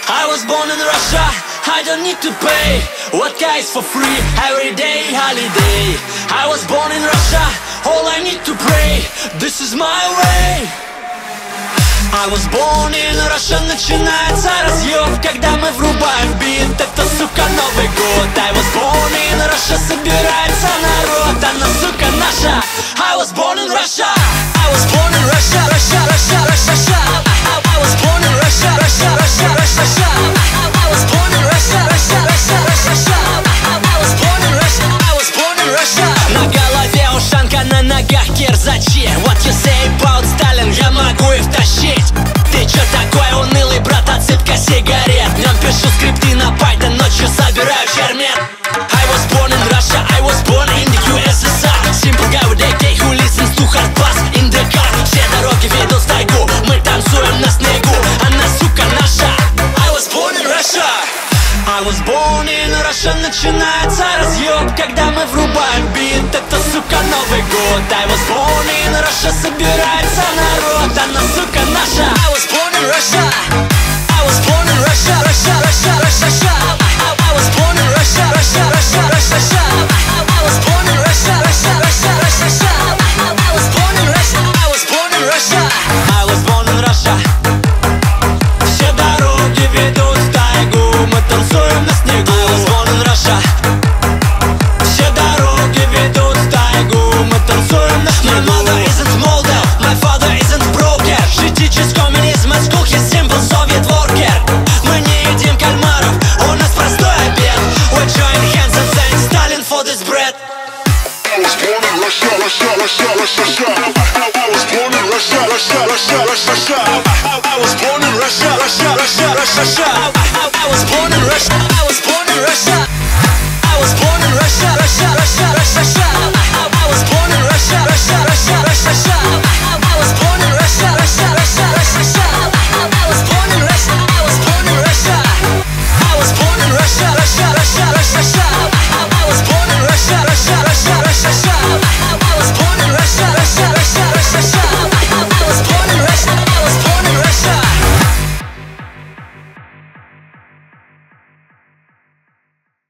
I was born in Russia, I don't need to pay. Vodka is for free, everyday holiday. I was born in Russia, all I need to pray. This is my way. I was born in Russia, начинается разъем, когда мы врубаем бит, это, сука, Новый год. I was born in Russia, собирается народ, она, сука, наша. I was born in Russia, I was born in Russia, Russia, Russia, Russia, Russia. I was born in Russia, Russia, Russia, Russia, Russia. I was born in Russia, Russia, Russia, Russia, Russia. I was born in Russia, I was born in Russia. На голове ушанка, на ногах кирзачи. What you say about Stalin, я могу их тащить. Ты чё такой унылый, брат, отсыпка сигарет. Днем пишу скрипты на Python, ночью собираю чермет. I was born in Russia, I was born in the USSR. Simple guy with AK who listens to hard bass in the car. Все дороги ведут в тайгу, мы танцуем на снегу, она, сука, наша. I was born in Russia, I was born in Russia, начинается разъем, когда мы врубаем бит, это, сука, Новый год. I was born in Russia, собирается народ, она, сука, наша. I was born in Russia, I was born in Russia, Russia, Russia, Russia, Russia. I was born in Russia, Russia, Russia, Russia, Russia. I was born in Russia, Russia, Russia, Russia, Russia. I was born in Russia, I was born in Russia. I was born in Russia. Все дороги ведут в тайгу, мы танцуем на снегу. I was born in Russia. Все дороги ведут в тайгу, мы танцуем на снегу. My mother isn't Moldov, my father isn't broker. She teaches communism at school, he's simple Soviet worker. Мы не едим кальмаров, у нас простой обед. We join hands and thank Stalin for this bread. I was born in Russia, Russia, Russia, Russia, Russia. I was born in Russia, Russia, Russia, Russia, Russia. I was born in Russia, Russia, Russia, Russia, Russia. I was born in Russia.